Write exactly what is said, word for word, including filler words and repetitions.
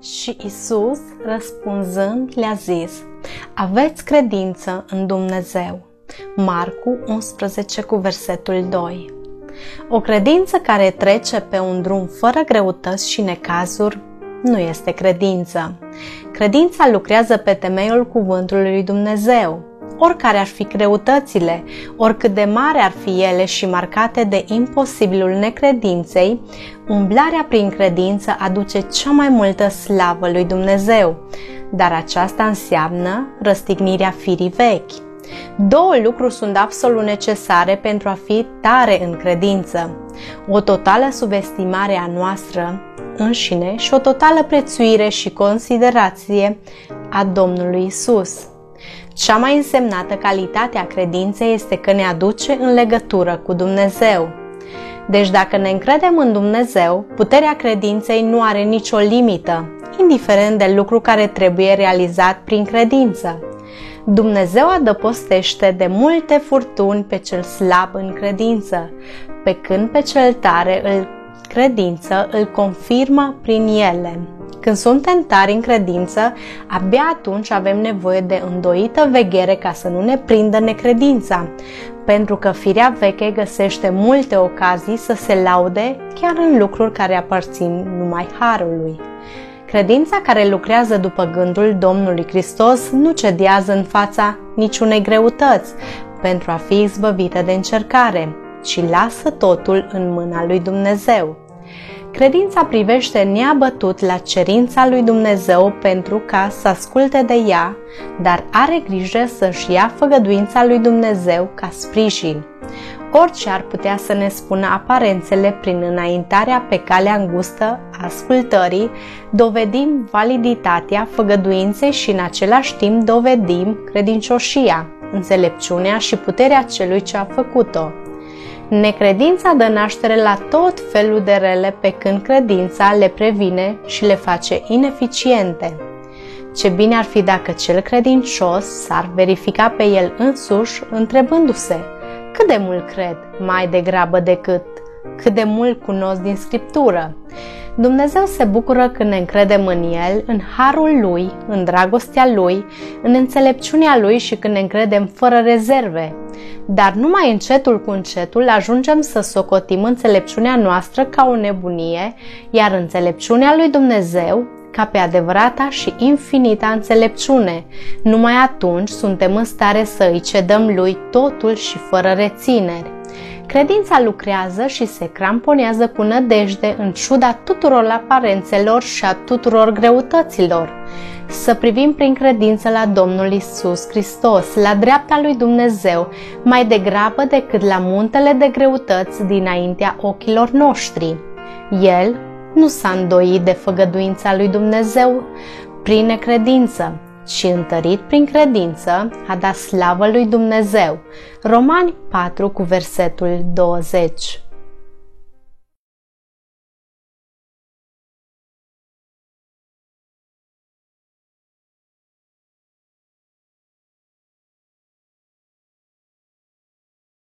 Și Isus, răspunzând, le-a zis: aveți credință în Dumnezeu. Marcu unsprezece cu versetul doi. O credință care trece pe un drum fără greutăți și necazuri nu este credință. Credința lucrează pe temeiul cuvântului lui Dumnezeu. Oricare ar fi greutățile, oricât de mari ar fi ele și marcate de imposibilul necredinței, umblarea prin credință aduce cea mai multă slavă lui Dumnezeu, dar aceasta înseamnă răstignirea firii vechi. Două lucruri sunt absolut necesare pentru a fi tare în credință: o totală subestimare a noastră înșine și o totală prețuire și considerație a Domnului Isus. Cea mai însemnată calitate a credinței este că ne aduce în legătură cu Dumnezeu. Deci dacă ne încredem în Dumnezeu, puterea credinței nu are nicio limită, indiferent de lucru care trebuie realizat prin credință. Dumnezeu adăpostește de multe furtuni pe cel slab în credință, pe când pe cel tare îl credință îl confirmă prin ele. Când suntem tari în credință, abia atunci avem nevoie de îndoită veghere ca să nu ne prindă necredința, pentru că firea veche găsește multe ocazii să se laude chiar în lucruri care aparțin numai harului. Credința care lucrează după gândul Domnului Hristos nu cedează în fața niciunei greutăți pentru a fi izbăvită de încercare, ci lasă totul în mâna lui Dumnezeu. Credința privește neabătut la cerința lui Dumnezeu pentru ca să asculte de ea, dar are grijă să-și ia făgăduința lui Dumnezeu ca sprijin. Orice ar putea să ne spună aparențele prin înaintarea pe calea îngustă a ascultării, dovedim validitatea făgăduinței și în același timp dovedim credincioșia, înțelepciunea și puterea celui ce a făcut-o. Necredința dă naștere la tot felul de rele, pe când credința le previne și le face ineficiente. Ce bine ar fi dacă cel credincios s-ar verifica pe el însuși, întrebându-se: cât de mult cred, mai degrabă decât cât de mult cunosc din Scriptură. Dumnezeu se bucură când ne încredem în El, în harul Lui, în dragostea Lui, în înțelepciunea Lui și când ne încredem fără rezerve. Dar numai încetul cu încetul ajungem să socotim înțelepciunea noastră ca o nebunie, iar înțelepciunea lui Dumnezeu ca pe adevărata și infinita înțelepciune. Numai atunci suntem în stare să îi cedăm Lui totul și fără rețineri. Credința lucrează și se cramponează cu nădejde în ciuda tuturor aparențelor și a tuturor greutăților. Să privim prin credință la Domnul Isus Hristos, la dreapta lui Dumnezeu, mai degrabă decât la muntele de greutăți dinaintea ochilor noștri. El nu s-a îndoit de făgăduința lui Dumnezeu prin necredință, ci întărit prin credință a dat slavă lui Dumnezeu. Romani patru cu versetul douăzeci.